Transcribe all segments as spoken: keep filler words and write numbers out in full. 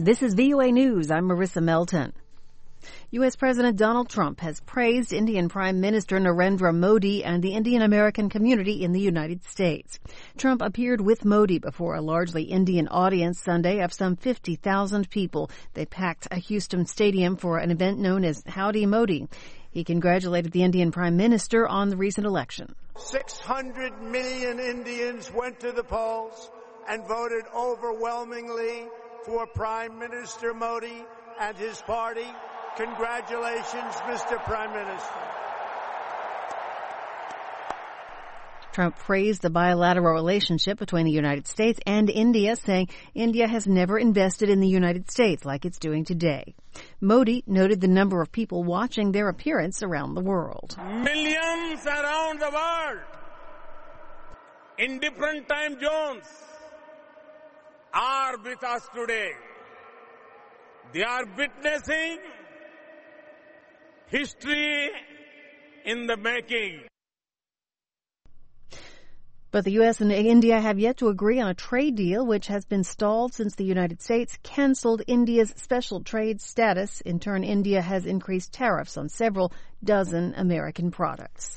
This is V O A News. I'm Marissa Melton. U S. President Donald Trump has praised Indian Prime Minister Narendra Modi and the Indian American community in the United States. Trump appeared with Modi before a largely Indian audience Sunday of some fifty thousand people. They packed a Houston stadium for an event known as Howdy Modi. He congratulated the Indian Prime Minister on the recent election. six hundred million Indians went to the polls and voted overwhelmingly for Prime Minister Modi and his party. Congratulations, Mister Prime Minister. Trump praised the bilateral relationship between the United States and India, saying India has never invested in the United States like it's doing today. Modi noted the number of people watching their appearance around the world. Millions around the world, in different time zones, are with us today. They are witnessing history in the making. But the U S and India have yet to agree on a trade deal, which has been stalled since the United States canceled India's special trade status. In turn, India has increased tariffs on several dozen American products.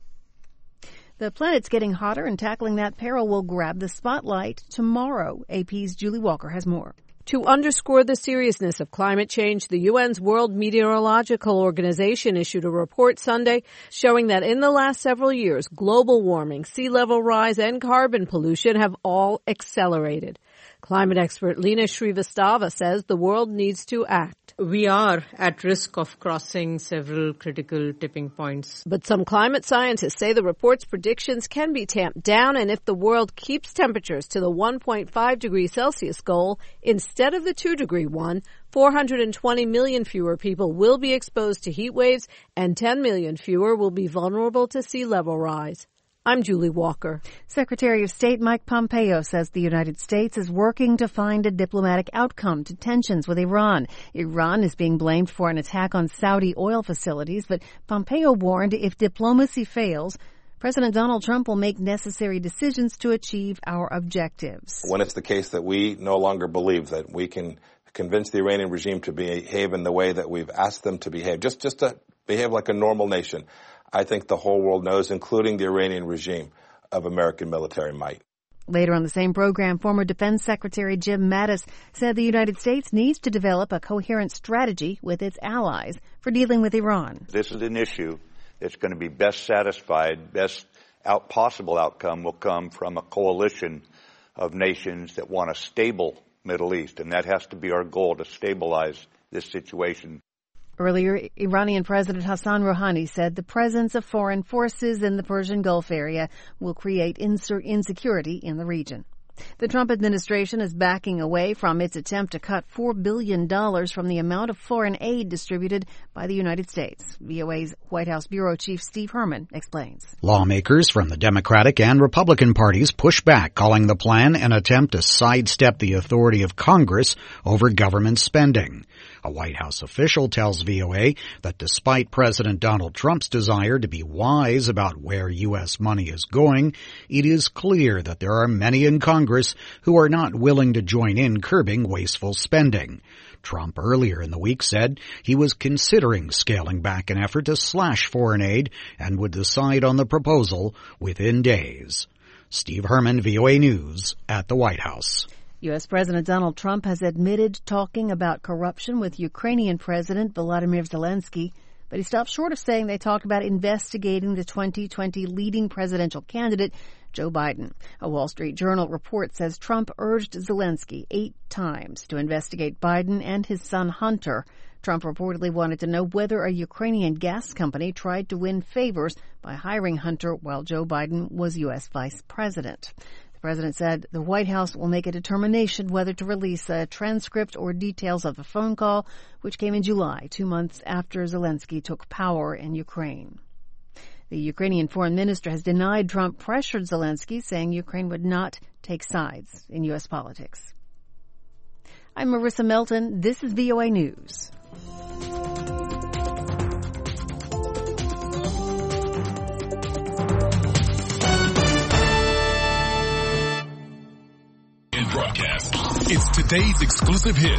The planet's getting hotter, and tackling that peril will grab the spotlight tomorrow. A P's Julie Walker has more. To underscore the seriousness of climate change, the U N's World Meteorological Organization issued a report Sunday showing that in the last several years, global warming, sea level rise, and carbon pollution have all accelerated. Climate expert Lena Srivastava says the world needs to act. We are at risk of crossing several critical tipping points. But some climate scientists say the report's predictions can be tamped down, and if the world keeps temperatures to the one point five degrees Celsius goal instead of the two degree one, four hundred twenty million fewer people will be exposed to heat waves and ten million fewer will be vulnerable to sea level rise. I'm Julie Walker. Secretary of State Mike Pompeo says the United States is working to find a diplomatic outcome to tensions with Iran. Iran is being blamed for an attack on Saudi oil facilities, but Pompeo warned if diplomacy fails, President Donald Trump will make necessary decisions to achieve our objectives. When it's the case that we no longer believe that we can convince the Iranian regime to behave in the way that we've asked them to behave, just, just to behave like a normal nation, I think the whole world knows, including the Iranian regime, of American military might. Later on the same program, former Defense Secretary Jim Mattis said the United States needs to develop a coherent strategy with its allies for dealing with Iran. This is an issue that's going to be best satisfied, best out possible outcome will come from a coalition of nations that want a stable Middle East, and that has to be our goal, to stabilize this situation. Earlier, Iranian President Hassan Rouhani said the presence of foreign forces in the Persian Gulf area will create insecurity in the region. The Trump administration is backing away from its attempt to cut four billion dollars from the amount of foreign aid distributed by the United States. V O A's White House Bureau Chief Steve Herman explains. Lawmakers from the Democratic and Republican parties push back, calling the plan an attempt to sidestep the authority of Congress over government spending. A White House official tells V O A that despite President Donald Trump's desire to be wise about where U S money is going, it is clear that there are many in Congress who are not willing to join in curbing wasteful spending. Trump earlier in the week said he was considering scaling back an effort to slash foreign aid and would decide on the proposal within days. Steve Herman, V O A News, at the White House. U S. President Donald Trump has admitted talking about corruption with Ukrainian President Volodymyr Zelensky, but he stopped short of saying they talked about investigating the twenty twenty leading presidential candidate, Joe Biden. A Wall Street Journal report says Trump urged Zelensky eight times to investigate Biden and his son Hunter. Trump reportedly wanted to know whether a Ukrainian gas company tried to win favors by hiring Hunter while Joe Biden was U S vice president. The president said the White House will make a determination whether to release a transcript or details of the phone call, which came in July, two months after Zelensky took power in Ukraine. The Ukrainian foreign minister has denied Trump pressured Zelensky, saying Ukraine would not take sides in U S politics. I'm Marissa Melton. This is V O A News. Broadcast. It's today's exclusive hit.